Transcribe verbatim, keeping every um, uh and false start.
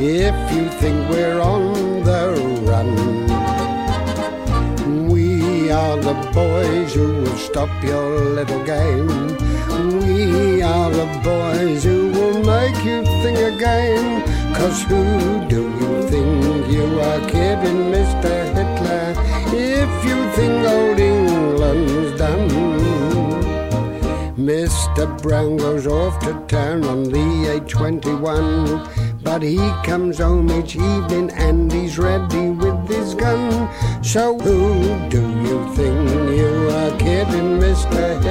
if you think we're on the run. We are the boys who will stop your little game. We are the boys who will make you think again. 'Cause who do you think you are kidding, Mister Hitler, if you think old England's done? Mister Brown goes off to town on the A twenty-one, but he comes home each evening and he's ready with his gun. So who do you think you are kidding, Mister Hitler?